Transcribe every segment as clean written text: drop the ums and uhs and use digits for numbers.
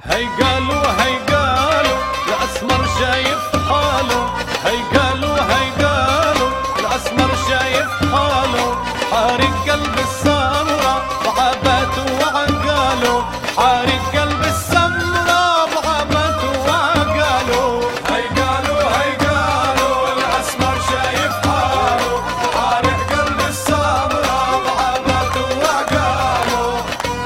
هي قالوا الأسمر شايف حاله، هي قالوا الأسمر شايف حاله، حارق قلب السمرة وعباته وعقاله، حارق قلب السمرة وعباته وعقاله. هي قالوا الأسمر شايف حاله، حارق قلب السمرة وعباته وعقاله.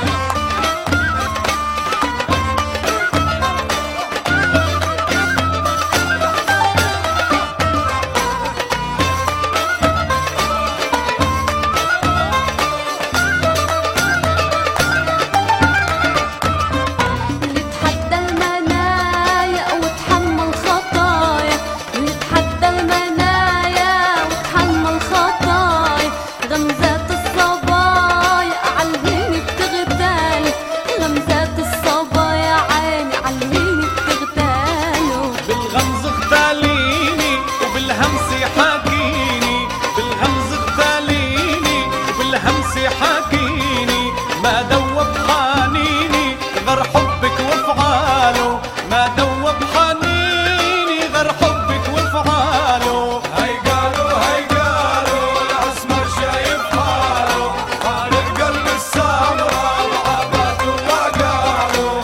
حاكيني ما دوب حنيني غير حبك وافعاله، ما دوب حنيني غير حبك وافعاله. هي قالوا الأسمر شايف حاله، حارق قلب السمرة وعباته وعقاله.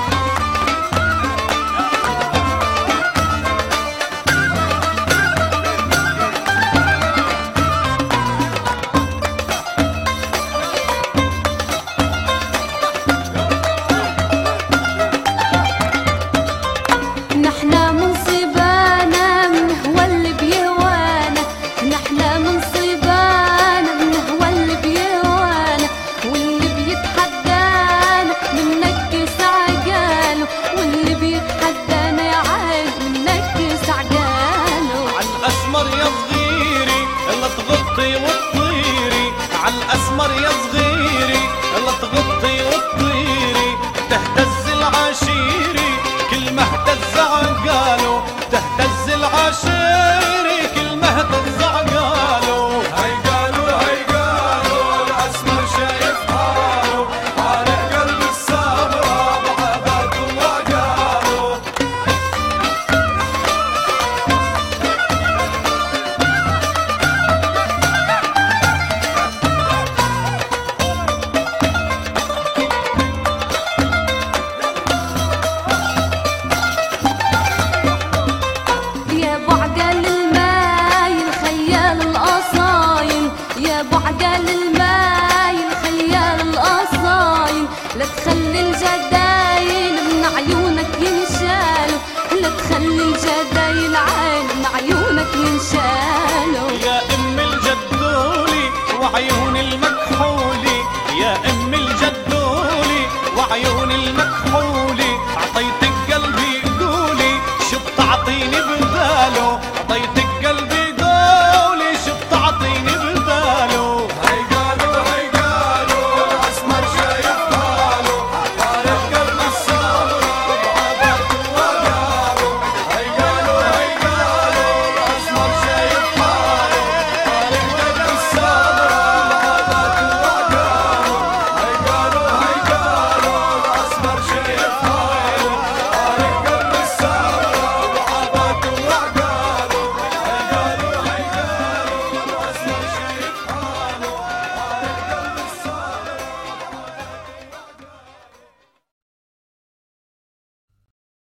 عالأسمر يا صغيري لا تغطي وتطيري، تهتز العشيري كل ما اهتز عقاله، تهتز العشيري كل ما اهتز عقاله. هي قالوا الأسمر شايف حاله، حارق قلب السمرة وعباته وعقاله. لا تخلي الجدايل من عيونك ينشالوا، لا تخلي الجدايل